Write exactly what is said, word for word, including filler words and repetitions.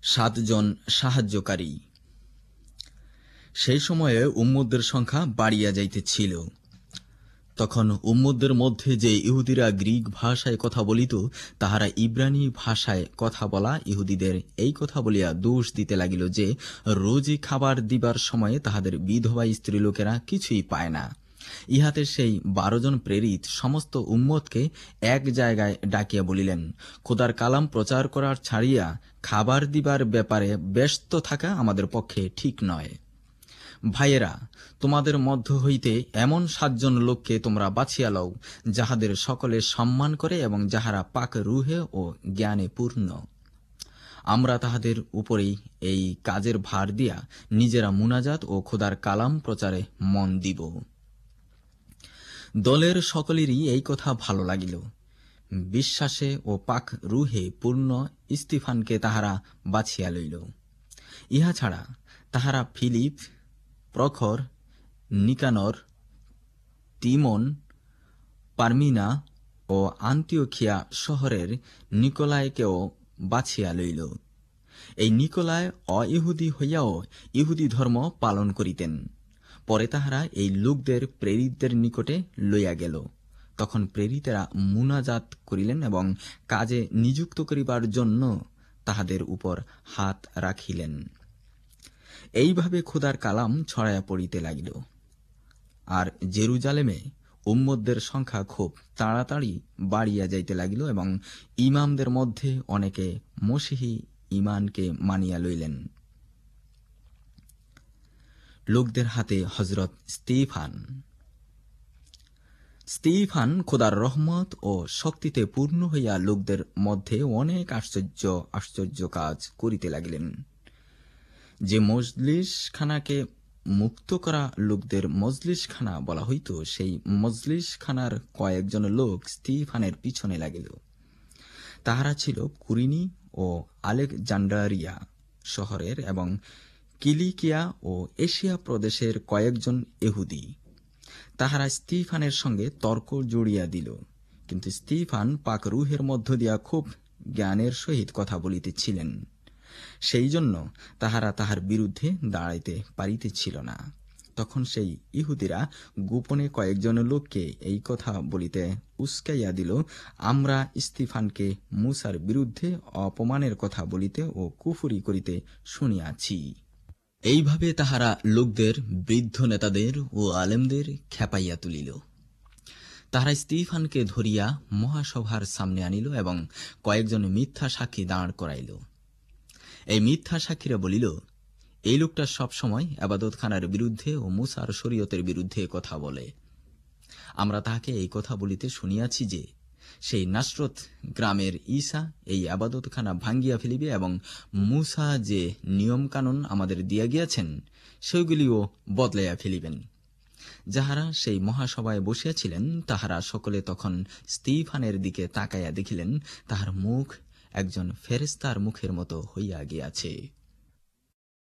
সাতজন সাহায্যকারী। সেই সময়ে উম্মতদের সংখ্যা বাড়িয়া যাইতেছিল। তখন উম্মতদের মধ্যে যে ইহুদিরা গ্রিক ভাষায় কথা বলিত, তাহারা ইব্রানী ভাষায় কথা বলা ইহুদিদের এই কথা বলিয়া দোষ দিতে লাগিল যে, রোজই খাবার দিবার সময়ে তাহাদের বিধবা স্ত্রীলোকেরা কিছুই পায় না। ইহাতে সেই বারো জন প্রেরিত সমস্ত উম্মতকে এক জায়গায় ডাকিয়া বলিলেন, খোদার কালাম প্রচার করার ছাড়িয়া খাবার দিবার ব্যাপারে ব্যস্ত থাকা আমাদের পক্ষে ঠিক নয়। ভাইয়েরা, তোমাদের মধ্য হইতে এমন সাতজন লোককে তোমরা বাছিয়া লও, যাহাদের সকলে সম্মান করে এবং যাহারা পাক রুহে ও জ্ঞানে পূর্ণ। আমরা তাহাদের উপরেই এই কাজের ভার দিয়া নিজেরা মুনাজাত ও খোদার কালাম প্রচারে মন দিব। দলের সকলেরই এই কথা ভালো লাগিল। বিশ্বাসে ও পাক রুহে পূর্ণ স্তিফানকে তাহারা বাছিয়া লইল। ইহা ছাড়া তাহারা ফিলিপ, প্রখর, নিকানর, তিমন, পারমিনা ও আন্তিওখিয়া শহরের নিকোলাইকেও বাছিয়া লইল। এই নিকোলাই অইহুদি হইয়াও ইহুদি ধর্ম পালন করিতেন। পরে তাহারা এই লোকদের প্রেরিতদের নিকটে লইয়া গেল। তখন প্রেরিতেরা মুনাজাত করিলেন এবং কাজে নিযুক্ত করিবার জন্য তাহাদের উপর হাত রাখিলেন। এইভাবে খোদার কালাম ছড়াইয়া পড়িতে লাগিল। আর জেরুজালেমে উম্মতদের সংখ্যা খুব তাড়াতাড়ি বাড়িয়া যাইতে লাগিল এবং ইমামদের মধ্যে অনেকে মসিহি ইমানকে মানিয়া লইলেন। লোকদের হাতে হজরত স্তিফান। স্তিফান খোদার রহমত ও শক্তিতে পূর্ণ হইয়া লোকদের মধ্যে অনেক আশ্চর্য আশ্চর্য কাজ করিতে লাগিলেন। যে মজলিসখানাকে মুক্ত করা লোকদের মজলিসখানা বলা হইত, সেই মজলিসখানার কয়েকজন লোক স্তিফানের পিছনে লাগিল। তাহারা ছিল কুরিনি ও আলেকজান্ডারিয়া শহরের এবং কিলিকিয়া ও এশিয়া প্রদেশের কয়েকজন ইহুদি। তাহারা স্তিফানের সঙ্গে তর্ক জড়িয়া দিল, কিন্তু স্তিফান পাক রুহের মধ্য দিয়া খুব জ্ঞানের সহিত কথা বলিতেছিলেন। সেই জন্য তাহারা তাহার বিরুদ্ধে দাঁড়াইতে পারিতেছিল না। তখন সেই ইহুদিরা গোপনে কয়েকজন লোককে এই কথা বলিতে উস্কাইয়া দিল, আমরা স্তিফানকে মুসার বিরুদ্ধে অপমানের কথা বলিতে ও কুফরি করিতে শুনিয়াছি। এইভাবে তাহারা লোকদের বৃদ্ধ নেতাদের ও আলেমদের খেপাইয়া তুলিল। তাহারা স্তিফানকে ধরিয়া মহাসভার সামনে আনিল এবং কয়েকজন মিথ্যা সাক্ষী দাঁড় করাইল। এই মিথ্যা সাক্ষীরা বলিল, এই লোকটা সবসময় আবাদতখানার বিরুদ্ধে ও মুসার শরীয়তের বিরুদ্ধে কথা বলে। আমরা তাহাকে এই কথা বলিতে শুনিয়াছি যে, সেই নাসরত গ্রামের ঈসা এই আবাদতখানা ভাঙ্গিয়া ফেলিবে এবং মুসা যে নিয়ম কানুন আমাদের দিয়া গিয়াছেন সেগুলিও বদলাইয়া ফেলিবেন। যাহারা সেই মহাসভায় বসিয়াছিলেন তাহারা সকলে তখন স্তিফানের দিকে তাকাইয়া দেখিলেন, তাহার মুখ একজন ফেরেশতার মুখের মতো হইয়া গিয়াছে।